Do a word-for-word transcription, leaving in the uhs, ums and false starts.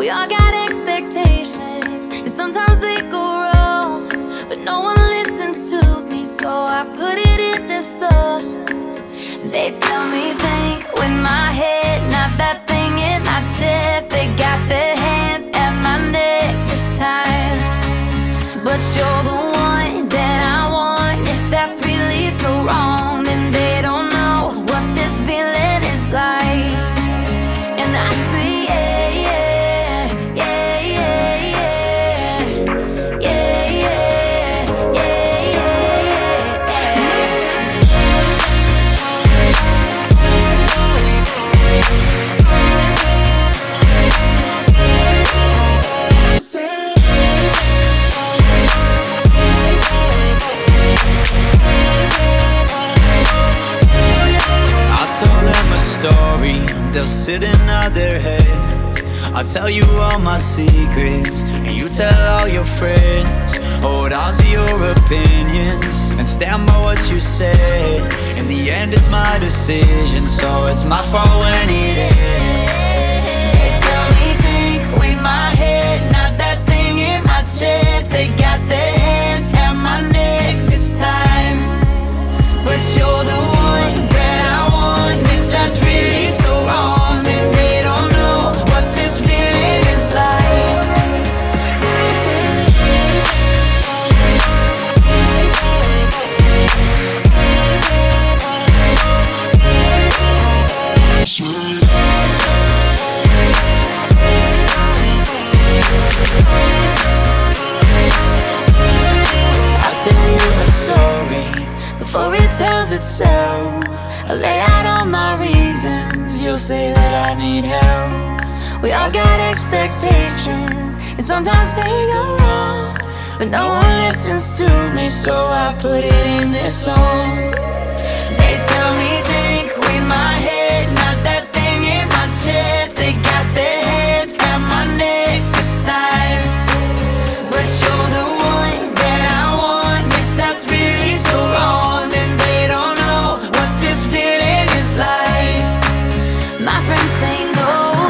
We all got expectations, and sometimes they go wrong, but no one listens to me, so I put it in this song. They tell me think with my head, not that thing in my chest. They got their hands at my neck this time, but you're the one that I want. If that's really so wrong, then they don't know what this feeling is like. And I say yeah, yeah, yeah, yeah, yeah, yeah, yeah, yeah, I'll tell them a story, they'll sit and nod their heads. I'll tell you all my secrets, and you tell all your friends. Hold on to your opinions, and stand by what you said. In the end it's my decision, so it's my fault when it ends. They tell me think with my head, not that thing in my chest. They got their hands at my neck this time, but you're the one that I want. If that's really so wrong, then they don't know what this feeling is like. I'll tell you a story before it tells itself. I lay out all my reasons, you'll say that I need help. We all got expectations, and sometimes they go wrong, but no one listens to me, so I put it in this song. They tell me think with my head, not that thing in my chest. They got their hands at my neck this time, but you're the one that I want. If that's really so wrong, then they don't know what this feeling is like. my friends say no.